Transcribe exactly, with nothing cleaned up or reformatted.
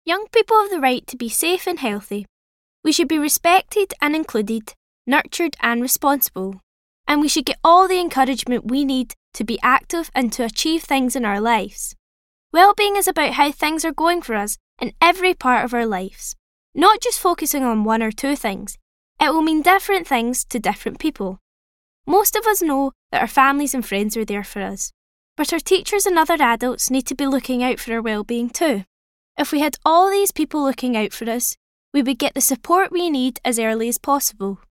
Young people have the right to be safe and healthy. We should be respected and included, nurtured and responsible. And we should get all the encouragement we need to be active and to achieve things in our lives. Wellbeing is about how things are going for us in every part of our lives, not just focusing on one or two things. It will mean different things to different people. Most of us know that our families and friends are there for us, but our teachers and other adults need to be looking out for our well-being too. If we had all these people looking out for us, we would get the support we need as early as possible.